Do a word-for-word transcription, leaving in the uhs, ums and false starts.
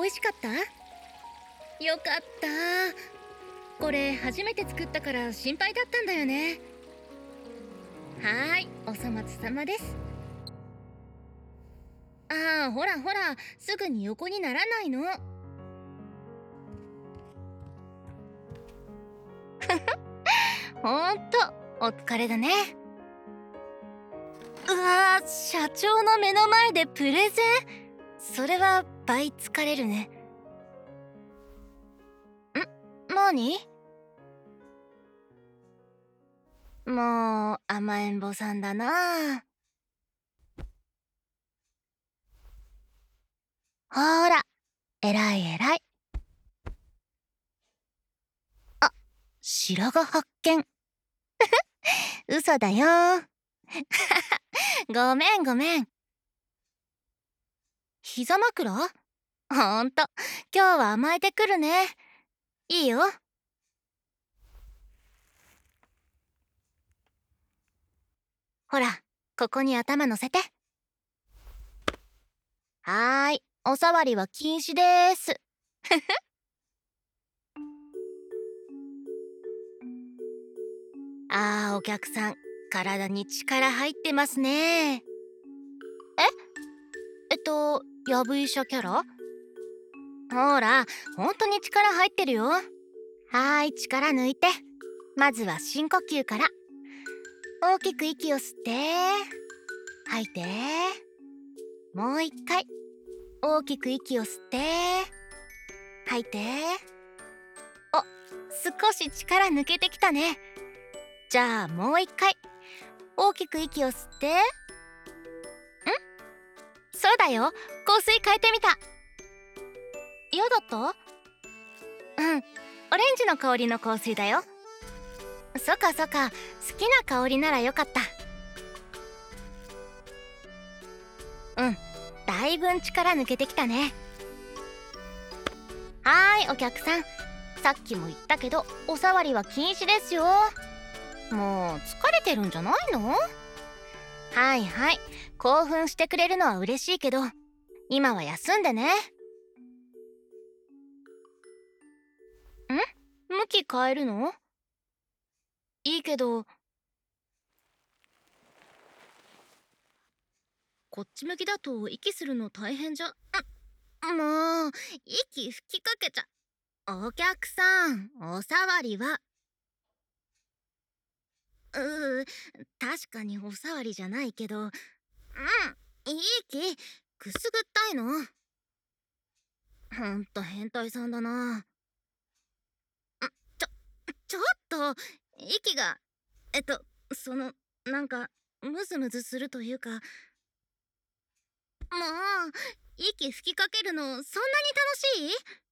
味しかった？よかった。これ初めて作ったから心配だったんだよね。はーい、お粗末様です。ああ、ほらほら、すぐに横にならないの。ほんと、お疲れだね。うわー、社長の目の前でプレゼン？それは倍疲れるね。ん？何？もう甘えん坊さんだな。ほーら、えらいえらい。あ、白髪発見。嘘だよ。ごめんごめん。膝枕？ほんと、今日は甘えてくるね。いいよ。ほら、ここに頭乗せて。はーい、おさわりは禁止でーす。あー、お客さん、体に力入ってますね。ええっと、やぶ医者キャラ？ほら、ほんとに力入ってるよ。はーい、力抜いて。まずは深呼吸から。大きく息を吸って、吐いて。もう一回。大きく息を吸って、吐いて。お、少し力抜けてきたね。じゃあもう一回。大きく息を吸って。ん？そうだよ。香水変えてみた。嫌だった？うん。オレンジの香りの香水だよ。そっかそっか。好きな香りならよかった。うん。だいぶん力抜けてきたね。はーい、お客さん。さっきも言ったけど、おさわりは禁止ですよ。もう、疲れてるんじゃないの？はいはい。興奮してくれるのは嬉しいけど、今は休んでね。ん？向き変えるの？いいけど、こっち向きだと息するの大変じゃ。んもう、息吹きかけちゃ。お客さん、おさわりは。うー、確かにおさわりじゃないけど、うん、息、くすぐったいの。ほんと変態さんだな。ちょ、ちょっと、息が、えっと、その、なんか、ムズムズするというか、もう、息吹きかけるの、そんなに楽しい？